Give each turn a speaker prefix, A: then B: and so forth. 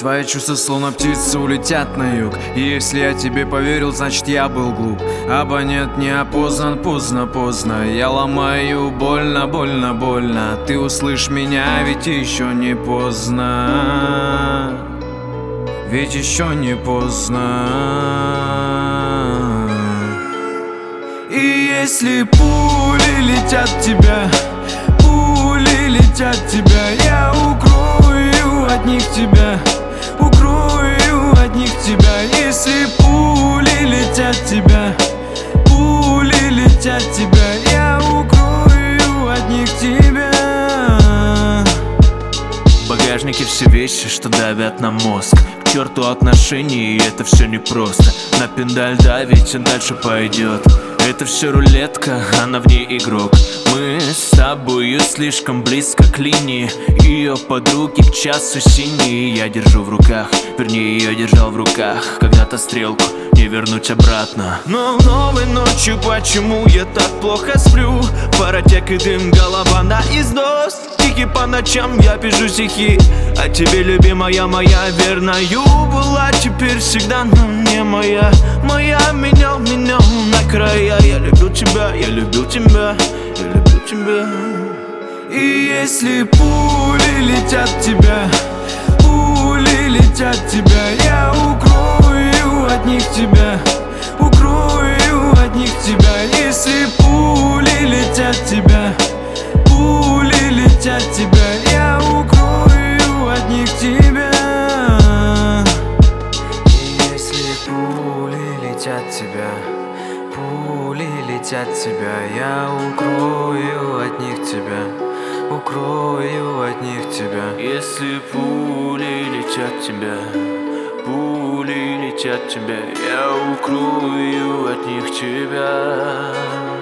A: Твои чувства словно птицы улетят на юг. И если я тебе поверил, значит я был глуп. Абонент не опознан, поздно. Я ломаю больно, больно. Ты услышь меня, ведь еще не поздно. Ведь еще не поздно. И если пули летят в тебя, я укрою от них тебя, укрою от них тебя. Если пули летят в тебя, я укрою от них тебя.
B: В багажнике все вещи, что давят на мозг. К черту отношений, и это все непросто. На педаль давить, а дальше пойдет. Это все рулетка, она в ней игрок. Мы с тобою слишком близко к линии. Ее подруги к часу синие. Я держу в руках, вернее ее держал в руках. Когда-то стрелку не вернуть обратно. Но новой ночью почему я так плохо сплю? Паротек и дым, голова на износ. Тихи по ночам я пишу стихи а тебе, любимая моя, верною была теперь всегда, но не моя. Моя меня на края. Я любил тебя, я любил тебя, я любил тебя.
A: И если пули летят в тебя, я укрою от них тебя, укрою от них тебя. Если пули летят в тебя, я укрою от них тебя. И если пули летят в тебя, я укрою от них тебя, укрою от них тебя.
B: Если пули летят тебя, я укрою от них тебя.